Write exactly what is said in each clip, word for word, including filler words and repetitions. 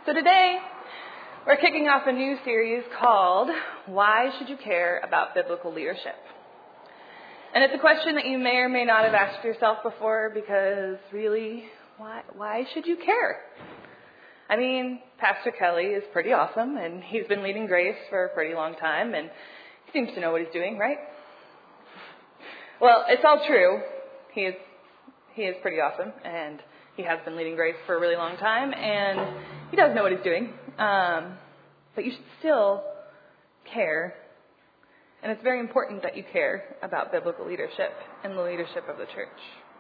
So today, we're kicking off a new series called Why Should You Care About Biblical Leadership? And it's a question that you may or may not have asked yourself before because really, why, why should you care? I mean, Pastor Kelly is pretty awesome and he's been leading Grace for a pretty long time and he seems to know what he's doing, right? Well, it's all true. He is, he is pretty awesome and he has been leading Grace for a really long time and he does know what he's doing. Um, but you should still care. And it's very important that you care about biblical leadership and the leadership of the church.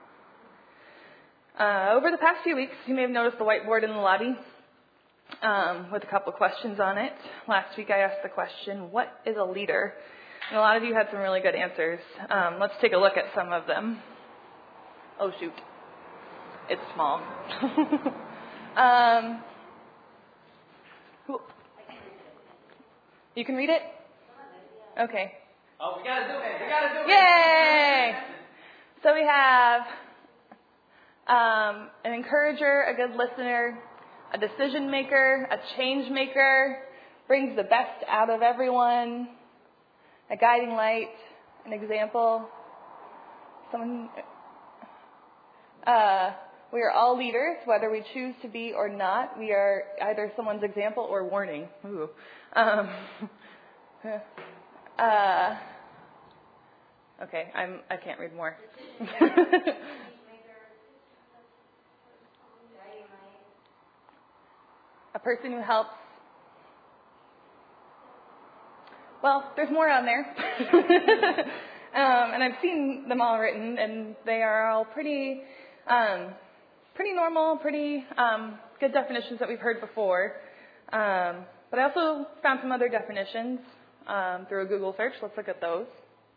Uh, over the past few weeks, you may have noticed the whiteboard in the lobby um, with a couple of questions on it. Last week I asked the question, what is a leader? And a lot of you had some really good answers. Um, let's take a look at some of them. Oh, shoot. It's small. um, who? You can read it? Okay. Oh, we gotta do it. We gotta do it. Yay! So we have um, an encourager, a good listener, a decision maker, a change maker, brings the best out of everyone, a guiding light, an example, someone. Uh, we are all leaders, whether we choose to be or not. We are either someone's example or warning. Ooh. Um, uh, okay, I'm. I can't read more. A person who helps. Well, there's more on there. um, and I've seen them all written, and they are all pretty, um, pretty normal, pretty um, good definitions that we've heard before. Um, but I also found some other definitions um, through a Google search. Let's look at those.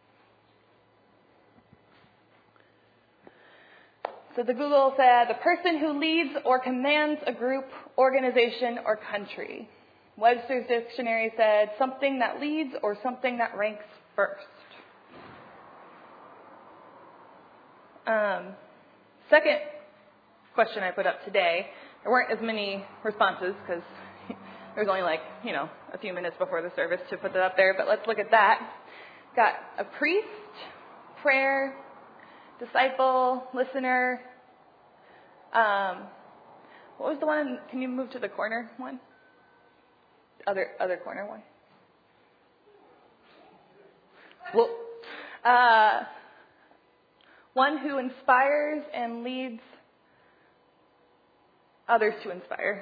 So the Google said, the person who leads or commands a group, organization, or country. Webster's dictionary said, something that leads or something that ranks first. Um, second question I put up today, there weren't as many responses because there was only like, you know, a few minutes before the service to put that up there, but let's look at that. Got a priest, prayer, disciple, listener. Um, what was the one? Can you move to the corner one? Other other corner one. Well, uh, one who inspires and leads others to inspire.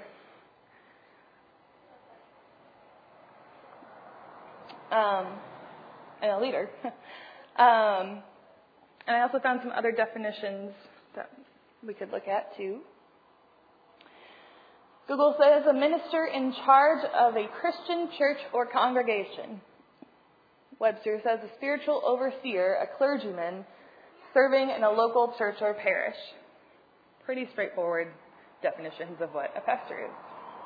Um, and a leader. um, and I also found some other definitions that we could look at too. Google says a minister in charge of a Christian church or congregation. Webster says a spiritual overseer, a clergyman, serving in a local church or parish. Pretty straightforward definitions of what a pastor is.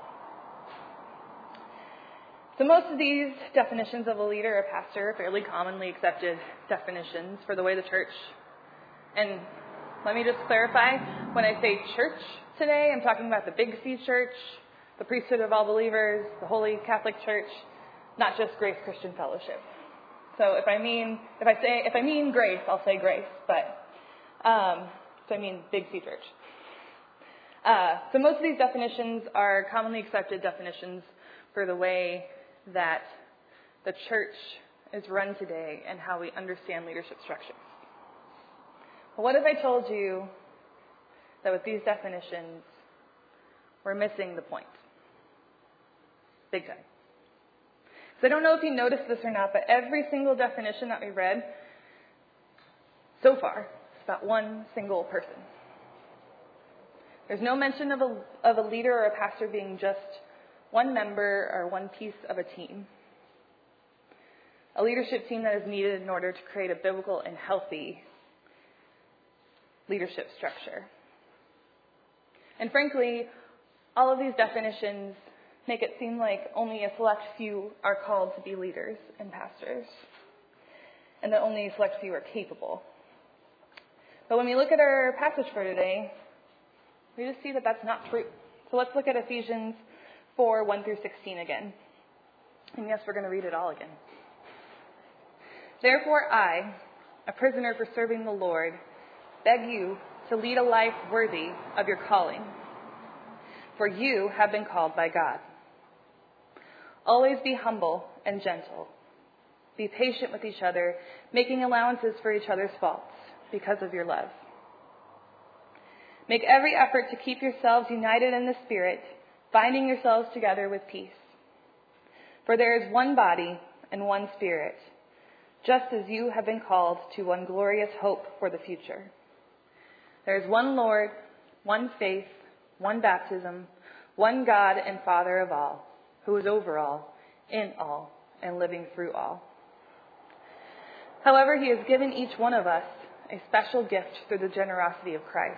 So most of these definitions of a leader or pastor are fairly commonly accepted definitions for the way the church. And let me just clarify, when I say church today, I'm talking about the Big C Church, the priesthood of all believers, the Holy Catholic Church, not just Grace Christian Fellowship. So if I mean, if I say, if I mean Grace, I'll say Grace, but, um, so I mean Big C Church. Uh, so most of these definitions are commonly accepted definitions for the way that the church is run today and how we understand leadership structure. But what if I told you that with these definitions, we're missing the point? Big time. So I don't know if you noticed this or not, but every single definition that we read so far is about one single person. There's no mention of a, of a leader or a pastor being just one member or one piece of a team. A leadership team that is needed in order to create a biblical and healthy leadership structure. And frankly, all of these definitions make it seem like only a select few are called to be leaders and pastors, and that only a select few are capable. But when we look at our passage for today, we just see that that's not true. So let's look at Ephesians four, one through sixteen again. And yes, we're going to read it all again. Therefore I, a prisoner for serving the Lord, beg you to lead a life worthy of your calling. For you have been called by God. Always be humble and gentle. Be patient with each other, making allowances for each other's faults because of your love. Make every effort to keep yourselves united in the Spirit, binding yourselves together with peace. For there is one body and one Spirit, just as you have been called to one glorious hope for the future. There is one Lord, one faith, one baptism, one God and Father of all, who is over all, in all, and living through all. However, he has given each one of us a special gift through the generosity of Christ.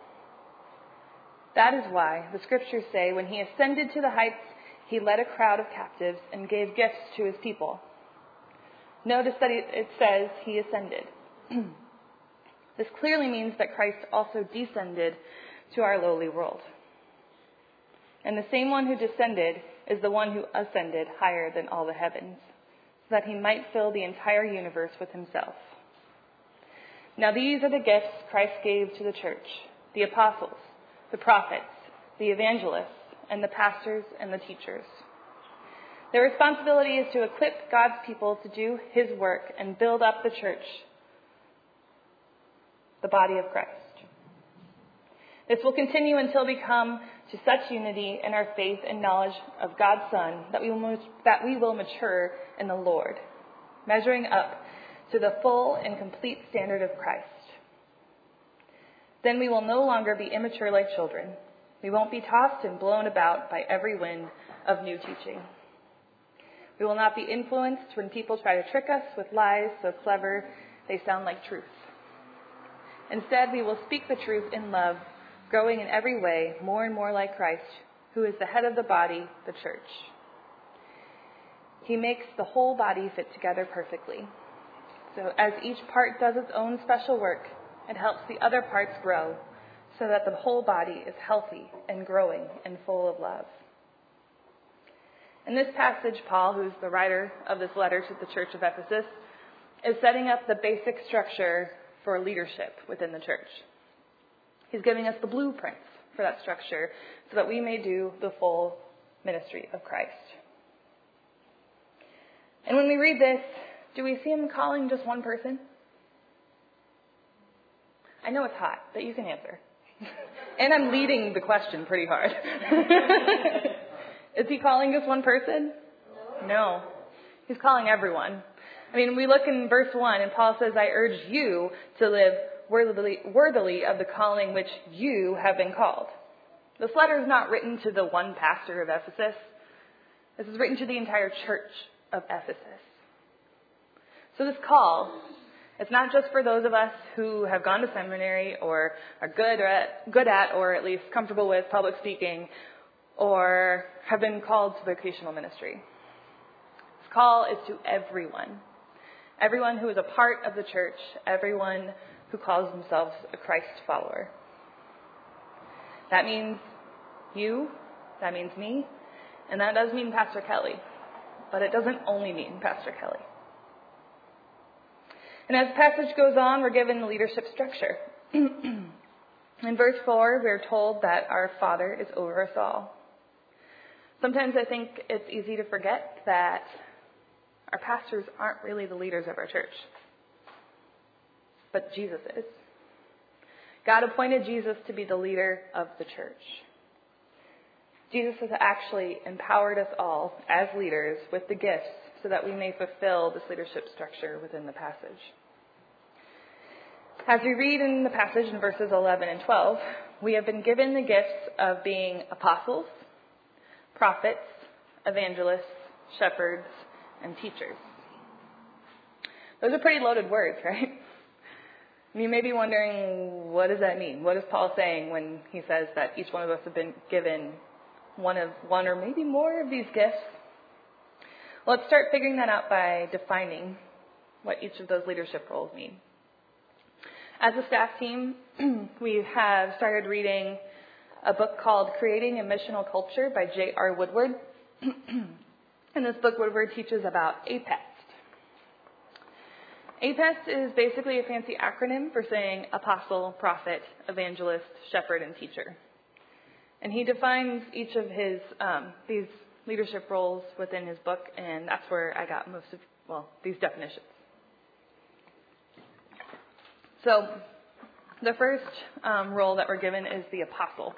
That is why the scriptures say when he ascended to the heights, he led a crowd of captives and gave gifts to his people. Notice that it says he ascended. This clearly means that Christ also descended to our lowly world. And the same one who descended is the one who ascended higher than all the heavens, so that he might fill the entire universe with himself. Now these are the gifts Christ gave to the church: the apostles, the prophets, the evangelists, and the pastors and the teachers. Their responsibility is to equip God's people to do his work and build up the church, the body of Christ. This will continue until we come to such unity in our faith and knowledge of God's Son that we will, that we will mature in the Lord, measuring up to the full and complete standard of Christ. Then we will no longer be immature like children. We won't be tossed and blown about by every wind of new teaching. We will not be influenced when people try to trick us with lies so clever they sound like truth. Instead, we will speak the truth in love, growing in every way more and more like Christ, who is the head of the body, the church. He makes the whole body fit together perfectly. So as each part does its own special work, it helps the other parts grow, so that the whole body is healthy and growing and full of love. In this passage, Paul, who's the writer of this letter to the church of Ephesus, is setting up the basic structure for leadership within the church. He's giving us the blueprints for that structure so that we may do the full ministry of Christ. And when we read this, do we see him calling just one person? I know it's hot, but you can answer. And I'm leading the question pretty hard. Is he calling just one person? No. No. He's calling everyone. I mean, we look in verse one, and Paul says, I urge you to live worthily, worthily of the calling which you have been called. This letter is not written to the one pastor of Ephesus. This is written to the entire church of Ephesus. So this call, it's not just for those of us who have gone to seminary or are good at, good at or at least comfortable with public speaking or have been called to vocational ministry. This call is to everyone. Everyone who is a part of the church, everyone who calls themselves a Christ follower. That means you, that means me, and that does mean Pastor Kelly. But it doesn't only mean Pastor Kelly. And as the passage goes on, we're given the leadership structure. In verse four, we're told that our Father is over us all. Sometimes I think it's easy to forget that our pastors aren't really the leaders of our church, but Jesus is. God appointed Jesus to be the leader of the church. Jesus has actually empowered us all as leaders with the gifts so that we may fulfill this leadership structure within the passage. As we read in the passage in verses eleven and twelve, we have been given the gifts of being apostles, prophets, evangelists, shepherds, and teachers. Those are pretty loaded words, right? You may be wondering, what does that mean? What is Paul saying when he says that each one of us have been given one of one or maybe more of these gifts? Well, let's start figuring that out by defining what each of those leadership roles mean. As a staff team, we have started reading a book called Creating a Missional Culture by J R Woodward. In this book, Woodward teaches about A P E S T. A P E S T is basically a fancy acronym for saying apostle, prophet, evangelist, shepherd, and teacher. And he defines each of his um, these leadership roles within his book, and that's where I got most of, well, these definitions. So the first um, role that we're given is the apostle.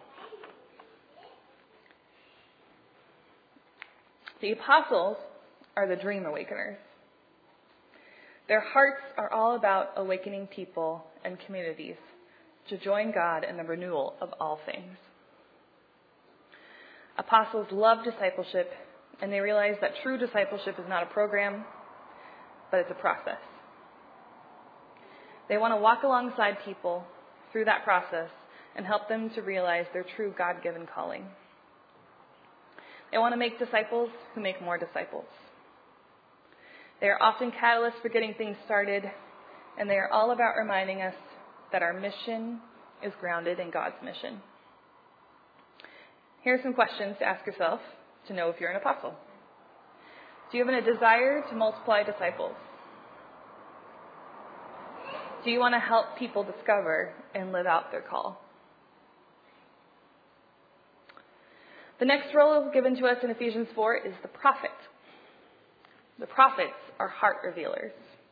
The apostles are the dream awakeners. Their hearts are all about awakening people and communities to join God in the renewal of all things. Apostles love discipleship, and they realize that true discipleship is not a program, but it's a process. They want to walk alongside people through that process and help them to realize their true God-given calling. They want to make disciples who make more disciples. They are often catalysts for getting things started, and they are all about reminding us that our mission is grounded in God's mission. Here are some questions to ask yourself to know if you're an apostle. Do you have a desire to multiply disciples? Do you want to help people discover and live out their call? The next role given to us in Ephesians four is the prophet. The prophets are heart revealers.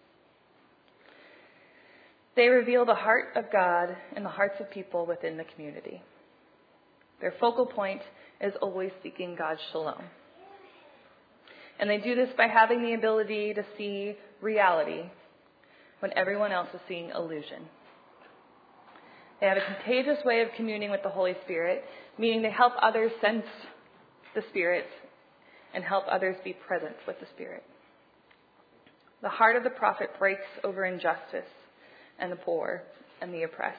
They reveal the heart of God in the hearts of people within the community. Their focal point is always seeking God's shalom. And they do this by having the ability to see reality when everyone else is seeing illusion. They have a contagious way of communing with the Holy Spirit, meaning they help others sense the Spirit and help others be present with the Spirit. The heart of the prophet breaks over injustice and the poor and the oppressed.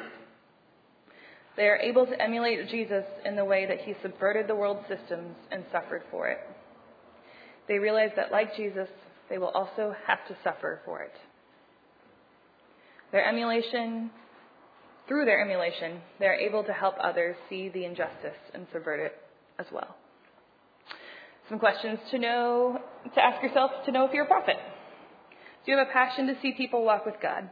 They are able to emulate Jesus in the way that he subverted the world's systems and suffered for it. They realize that, like Jesus, they will also have to suffer for it. Their emulation, through their emulation, they are able to help others see the injustice and subvert it as well. Some questions to know, to ask yourself to know if you're a prophet. Do you have a passion to see people walk with God?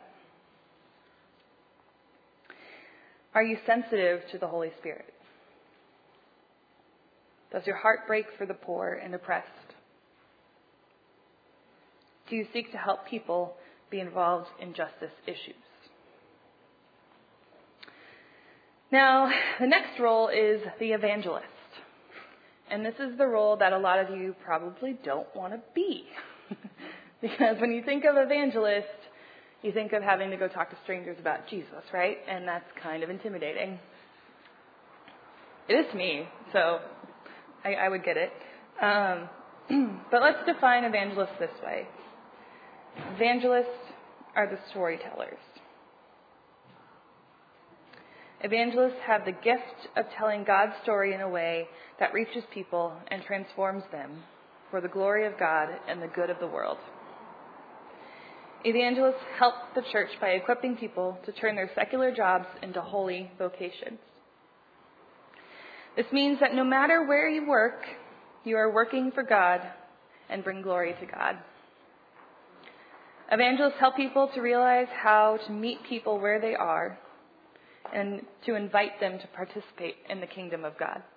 Are you sensitive to the Holy Spirit? Does your heart break for the poor and oppressed? Do you seek to help people be involved in justice issues? Now, the next role is the evangelist. And this is the role that a lot of you probably don't want to be. Because when you think of evangelist, you think of having to go talk to strangers about Jesus, right? And that's kind of intimidating. It is to me, so I, I would get it. Um, but let's define evangelists this way. Evangelists are the storytellers. Evangelists have the gift of telling God's story in a way that reaches people and transforms them for the glory of God and the good of the world. Evangelists help the church by equipping people to turn their secular jobs into holy vocations. This means that no matter where you work, you are working for God and bring glory to God. Evangelists help people to realize how to meet people where they are and to invite them to participate in the kingdom of God.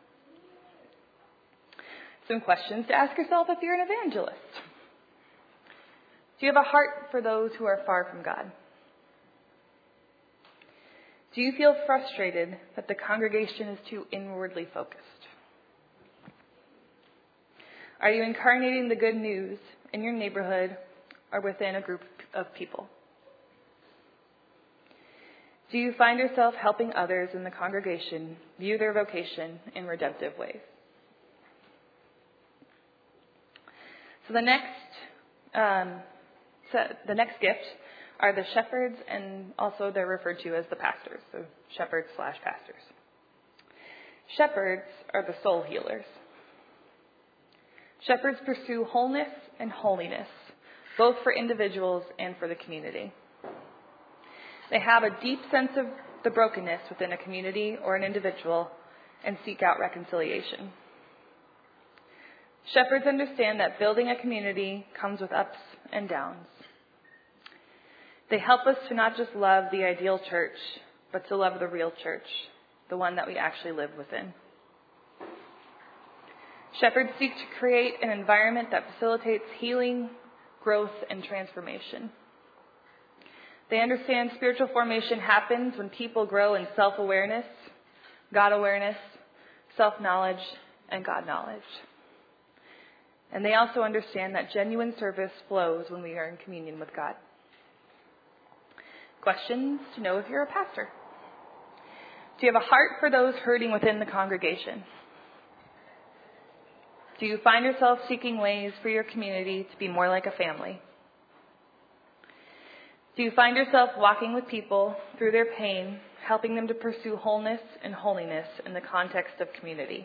Some questions to ask yourself if you're an evangelist. Do you have a heart for those who are far from God? Do you feel frustrated that the congregation is too inwardly focused? Are you incarnating the good news in your neighborhood or within a group of people? Do you find yourself helping others in the congregation view their vocation in redemptive ways? So the next, um, so the next gift are the shepherds, and also they're referred to as the pastors, so shepherds slash pastors. Shepherds are the soul healers. Shepherds pursue wholeness and holiness, both for individuals and for the community. They have a deep sense of the brokenness within a community or an individual and seek out reconciliation. Shepherds understand that building a community comes with ups and downs. They help us to not just love the ideal church, but to love the real church, the one that we actually live within. Shepherds seek to create an environment that facilitates healing, growth, and transformation. They understand spiritual formation happens when people grow in self-awareness, God-awareness, self-knowledge, and God-knowledge. And they also understand that genuine service flows when we are in communion with God. Questions to know if you're a pastor. Do you have a heart for those hurting within the congregation? Do you find yourself seeking ways for your community to be more like a family? Do you find yourself walking with people through their pain, helping them to pursue wholeness and holiness in the context of community?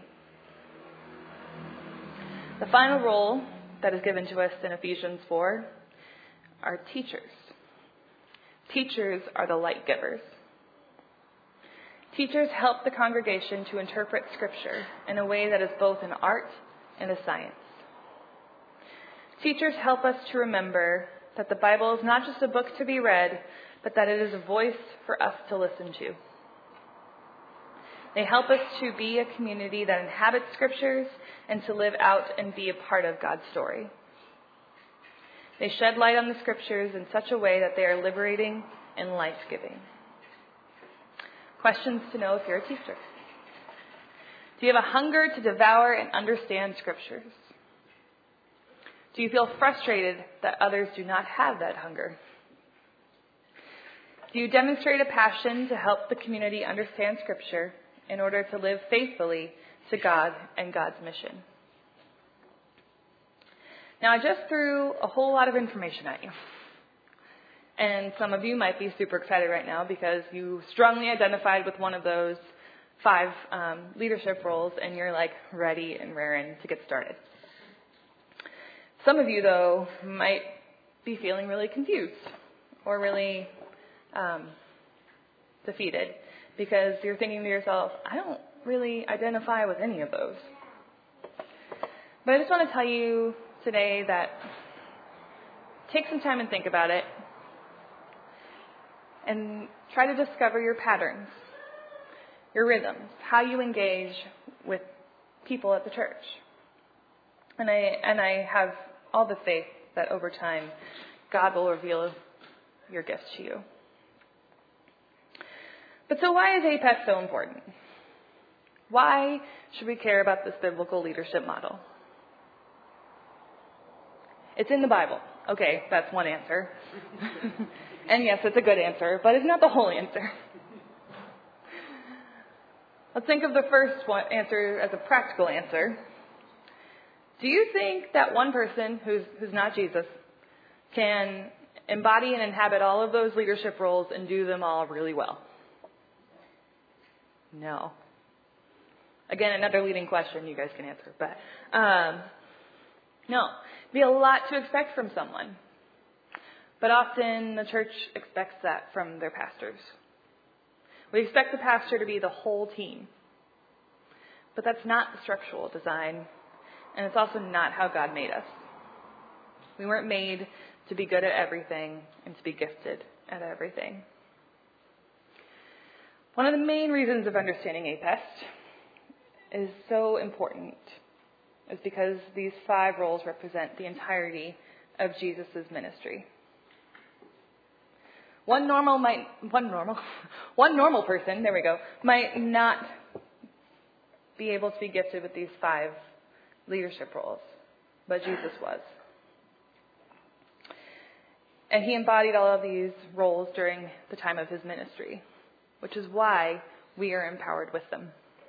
The final role that is given to us in Ephesians four are teachers. Teachers are the light givers. Teachers help the congregation to interpret Scripture in a way that is both an art and a science. Teachers help us to remember that the Bible is not just a book to be read, but that it is a voice for us to listen to. They help us to be a community that inhabits Scriptures and to live out and be a part of God's story. They shed light on the Scriptures in such a way that they are liberating and life-giving. Questions to know if you're a teacher. Do you have a hunger to devour and understand Scriptures? Do you feel frustrated that others do not have that hunger? Do you demonstrate a passion to help the community understand Scripture in order to live faithfully to God and God's mission? Now, I just threw a whole lot of information at you. And some of you might be super excited right now because you strongly identified with one of those five um, leadership roles and you're like ready and raring to get started. Some of you, though, might be feeling really confused or really um, defeated because you're thinking to yourself, I don't really identify with any of those. But I just want to tell you today that take some time and think about it and try to discover your patterns, your rhythms, how you engage with people at the church. And I and I have all the faith that over time God will reveal your gifts to you. But so why is A P E S so important? Why should we care about this biblical leadership model? It's in the Bible. Okay, that's one answer. And yes, it's a good answer, but it's not the whole answer. Let's think of the first one answer as a practical answer. Do you think that one person who's who's not Jesus can embody and inhabit all of those leadership roles and do them all really well? No. Again, another leading question you guys can answer, but um, no. It'd be a lot to expect from someone. But often the church expects that from their pastors. We expect the pastor to be the whole team. But that's not the structural design, and it's also not how God made us. We weren't made to be good at everything and to be gifted at everything. One of the main reasons of understanding A P E S is so important is because these five roles represent the entirety of Jesus' ministry. One normal might, one normal, one normal person, there we go, might not be able to be gifted with these five leadership roles, but Jesus was. And he embodied all of these roles during the time of his ministry, which is why we are empowered with them.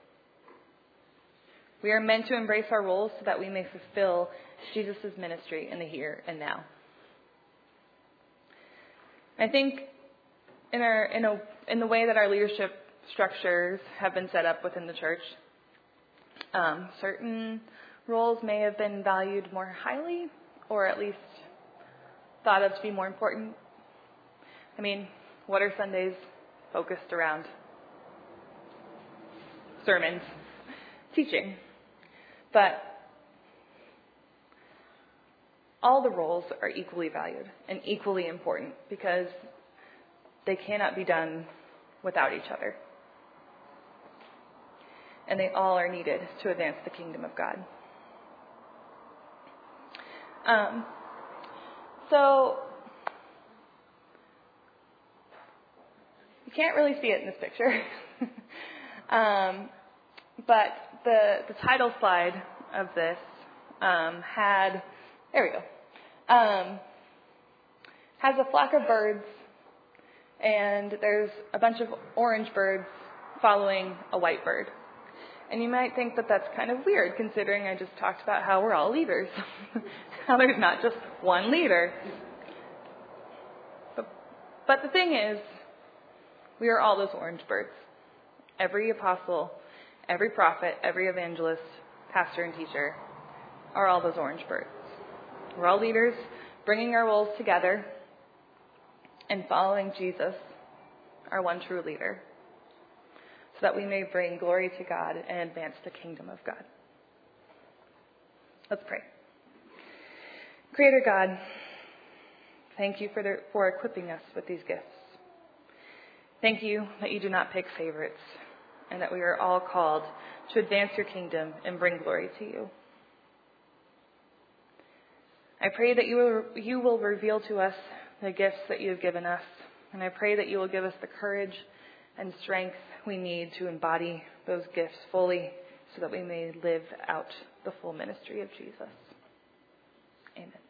We are meant to embrace our roles so that we may fulfill Jesus' ministry in the here and now. I think in our in a in the way that our leadership structures have been set up within the church, um, certain roles may have been valued more highly, or at least thought of to be more important. I mean, what are Sundays focused around? Sermons. teaching. But all the roles are equally valued and equally important because they cannot be done without each other. And they all are needed to advance the kingdom of God. Um, so, you can't really see it in this picture. um, but the, the title slide of this um, had, there we go, um, has a flock of birds, and there's a bunch of orange birds following a white bird. And you might think that that's kind of weird, considering I just talked about how we're all leaders. How there's not just one leader. But, but the thing is, we are all those orange birds. Every apostle, every prophet, every evangelist, pastor, and teacher are all those orange birds. We're all leaders, bringing our roles together and following Jesus, our one true leader, so that we may bring glory to God and advance the kingdom of God. Let's pray. Creator God, thank you for, the, for equipping us with these gifts. Thank you that you do not pick favorites, and that we are all called to advance your kingdom and bring glory to you. I pray that you will, you will reveal to us the gifts that you have given us, and I pray that you will give us the courage and strength we need to embody those gifts fully so that we may live out the full ministry of Jesus. Amen.